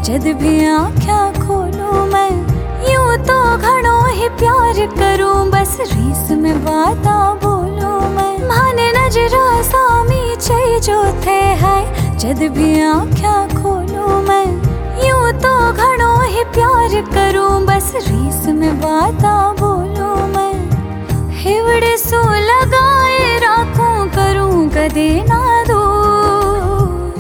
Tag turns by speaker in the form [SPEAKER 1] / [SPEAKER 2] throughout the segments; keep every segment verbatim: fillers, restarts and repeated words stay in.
[SPEAKER 1] जद भी आँख्या खोलूं मैं यूं तो घणो ही प्यार करूं, बस रीस में बाता बोलूं मैं माने नजरा सामी चई जो थे है। जद भी आँख्या खोलूं मैं यूं तो घणो ही प्यार करूं, बस रीस में बाता बोलूं मैं हिवड़े सो लगाए राखूं करूं कदे ना दूर।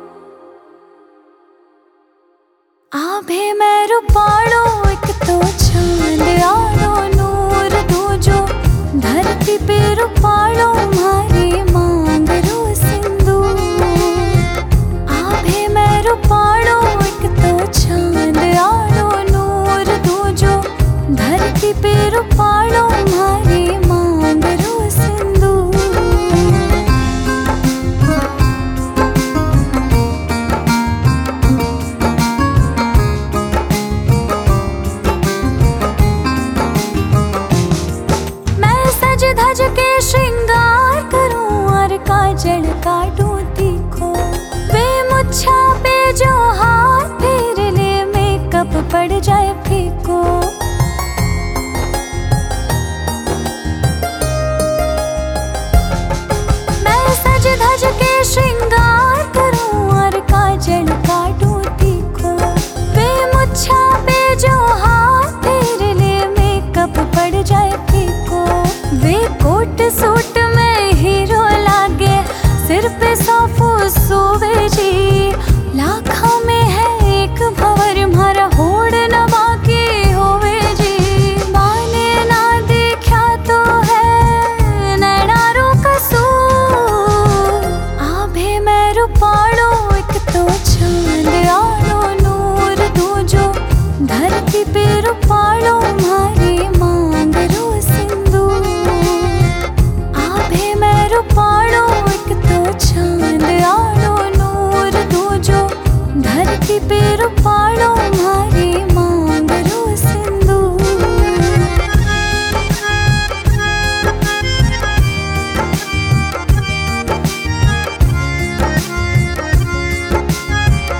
[SPEAKER 1] आभे मैं रूपाड़ो एक तो चांद आड़ो नूर दूजो, धरती पे रूपाड़ो मारी मांग रो सिंदूर। आभे मैं रूपाड़ो एक तो चांद आड़ो नूर दूजो, धरती पे रूपाड़ो मारी मांग रो सिंदूर। धज के श्रृंगार करूं और काजल काटूं तीखो, वे मुच्छा पे जो हाथ फेर ले मेकअप पड़ जाए फीको। मैं सज धज के श्रृंगार करूं और काजल काटूं तीखो, वे मुच्छा पे जो हाथ फेर ले मेकअप पड़ जाए फीको। वे कोट सूट में हीरो लागे, सिर पे साफो सोवे जी, लाखों में है एक भंवर मारा होड़ न बाकी होवे जी। माने ना देखा तो है नैनारो कसूर। आभे मैं रूपाड़ो एक तो चांद आड़ो नूर दूजो, धरती पे रूपाड़ो मारी मांग रो सिंदूर। आभे मैं रूपाड़ो एक तो चांद आड़ो नूर दूजो, धरती पे रूपाड़ो मारी मांग रो सिंदूर।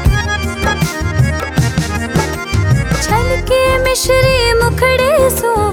[SPEAKER 1] छलके मिश्री मुखड़े सो